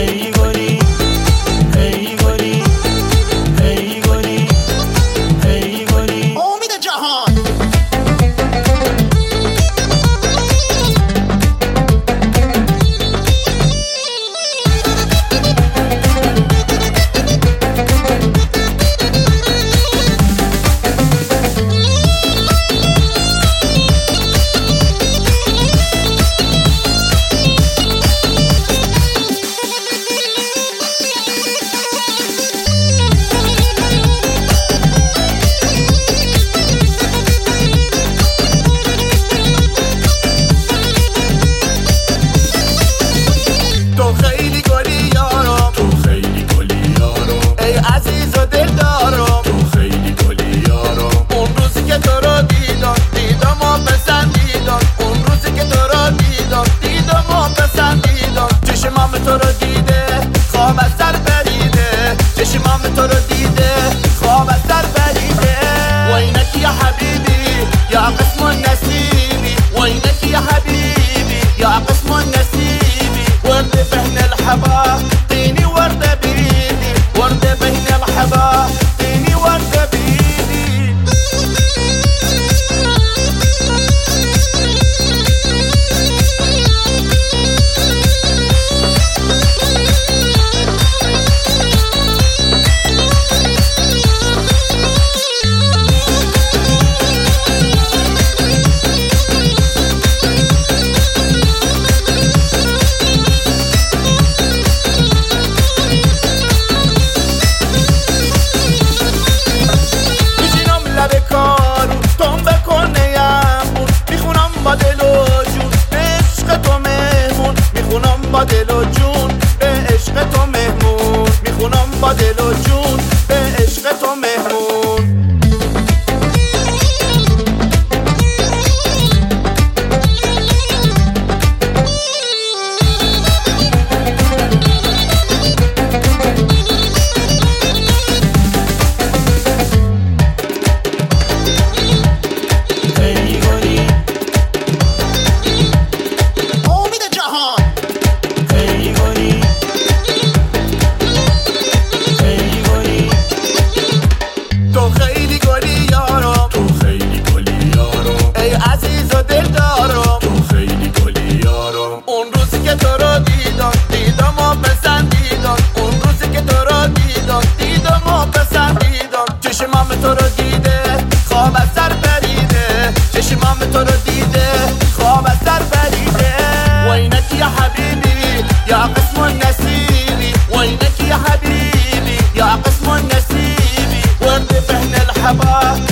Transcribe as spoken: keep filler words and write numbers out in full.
هی گلی هی گلی هی گلی هی گلی امید جهان تو رو دیده خواب از سر بریده وینک یا حبیبی یا قسم النسیبی وینک یا حبیبی یا قسم النسیبی ورد بين الحبا طيني ورد بيدي ورد بين الحبا طيني ورد بيدي با دل و جون به عشق تو مهمون میخونم با دل و جون به عشق تو مهمون چشمام تو رو دیده خواب از سر بریده چشمام تو رو دیده خواب از سر بریده وینک یا حبیبی یا قسم النسیبی وینک یا حبیبی یا قسم النسیبی ورد بين الحبا